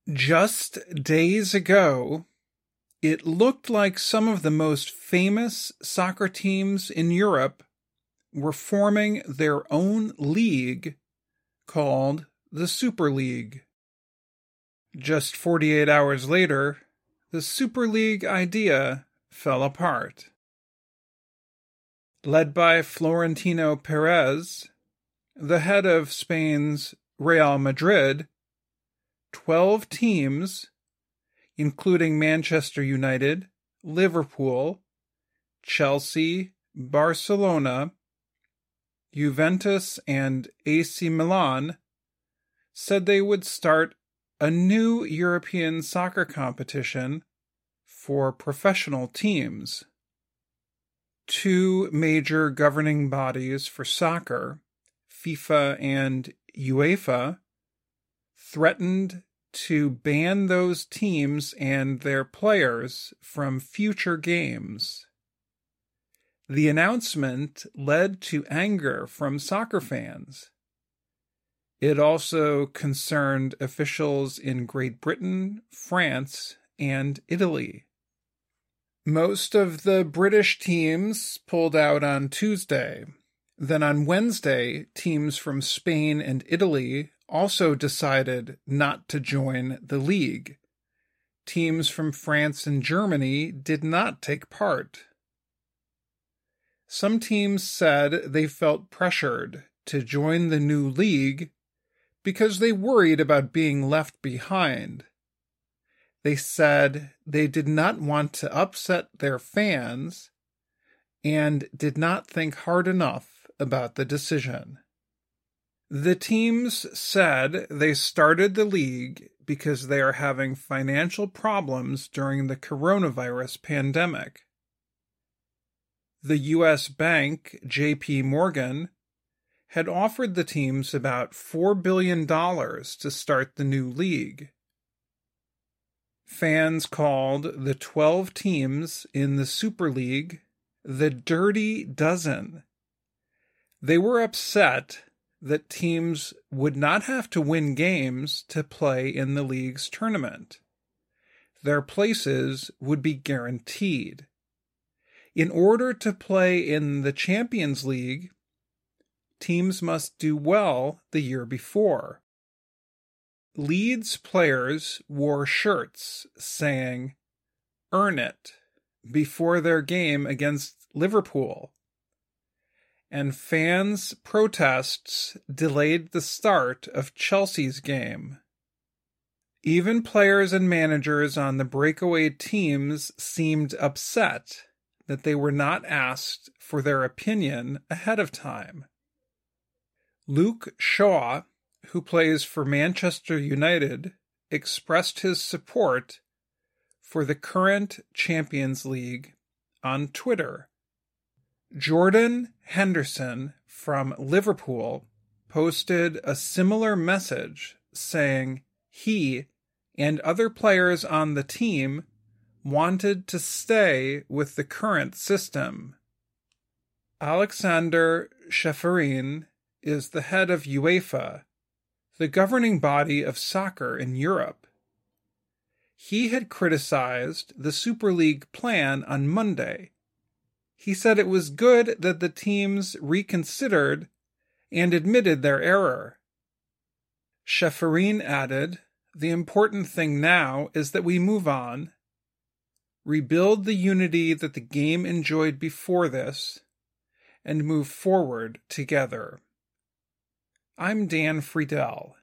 Just days ago, it looked like some of the most famous soccer teams in Europe were forming their own league called the Super League. Just 48 hours later, the Super League idea fell apart. Led by Florentino Perez, the head of Spain's Real Madrid, 12 teams, including Manchester United, Liverpool, Chelsea, Barcelona, Juventus, and AC Milan, said they would start a new European soccer competition for professional teams. Two major governing bodies for soccer, FIFA and UEFA, threatened to ban those teams and their players from future games. The announcement led to anger from soccer fans. It also concerned officials in Great Britain, France, and Italy. Most of the British teams pulled out on Tuesday. Then on Wednesday, teams from Spain and Italy also decided not to join the league. Teams from France and Germany did not take part. Some teams said they felt pressured to join the new league because they worried about being left behind. They said they did not want to upset their fans and did not think hard enough about the decision. The teams said they started the league because they are having financial problems during the coronavirus pandemic. The U.S. bank, J.P. Morgan, had offered the teams about $4 billion to start the new league. Fans called the 12 teams in the Super League the Dirty Dozen. They were upset that teams would not have to win games to play in the league's tournament. Their places would be guaranteed. In order to play in the Champions League, teams must do well the year before. Leeds players wore shirts saying, "Earn it," before their game against Liverpool. And fans' protests delayed the start of Chelsea's game. Even players and managers on the breakaway teams seemed upset that they were not asked for their opinion ahead of time. Luke Shaw, who plays for Manchester United, expressed his support for the current Champions League on Twitter. Jordan Henderson from Liverpool posted a similar message saying he and other players on the team wanted to stay with the current system. Alexander Ceferin is the head of UEFA, the governing body of soccer in Europe. He had criticized the Super League plan on Monday. He said it was good that the teams reconsidered and admitted their error. Ceferin added, "The important thing now is that we move on, rebuild the unity that the game enjoyed before this, and move forward together." I'm Dan Friedel,